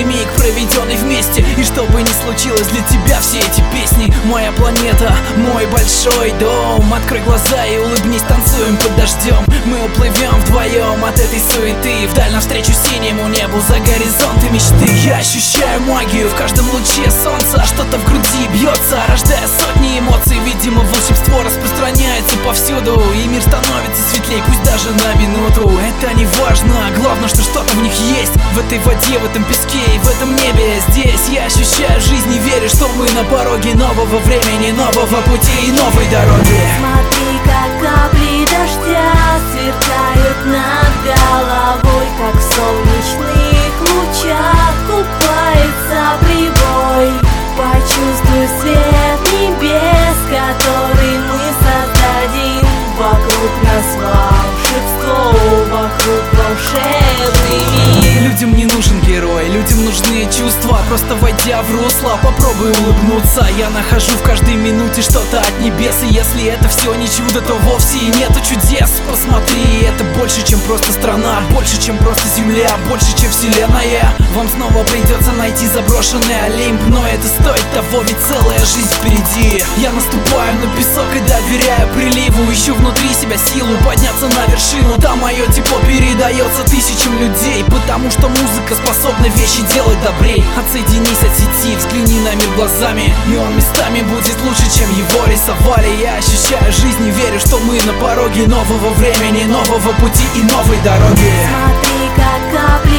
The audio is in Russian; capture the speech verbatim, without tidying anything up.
миг, проведенный вместе. И что бы ни случилось, для тебя все эти песни. Моя планета, мой большой дом. Открой глаза и улыбнись, танцуем под дождем. Мы уплывем вдвоем от этой суеты, вдаль навстречу синему небу, за горизонты мечты. Я ощущаю магию в каждом луче солнца. Что-то в груди бьется, рождая сотни эмоций. Видимо, волшебство распространяется повсюду, и мир становится светлей, пусть даже на минуту. Это не важно, главное, что что-то в них есть. В этой воде, в этом песке и в этом небе. Здесь я ощущаю жизнь и верю, что мы на пороге нового времени, нового пути и новой дороги. Смотри, как капли дождя сверкают над головой, как в солнечных лучах купается прибой. Почувствуй свет небес, который мы создадим. Вокруг нас волшебство, вокруг волшебный мир. Людям не нужен герой, людям нужны чувства. Просто войдя в русло, попробуй улыбнуться. Я нахожу в каждой минуте что-то от небес. И если это все не чудо, то вовсе и нету чудес. Посмотри, это больше, чем просто страна, больше, чем просто земля, больше, чем вселенная. Вам снова придется найти заброшенный Олимп, но это стоит того, ведь целая жизнь впереди. Я наступаю на песок и доверяю приливу. Ищу внутри себя силу подняться на вершину. Там мое тепло передается тысячам людей, потому что музыка способна вещи делать добрей. Отсоединись от сети, взгляни на мир глазами, и он местами будет лучше, чем его рисовали. Я ощущаю жизнь и верю, что мы на пороге нового времени, нового пути и новой дороги. Смотри, как капли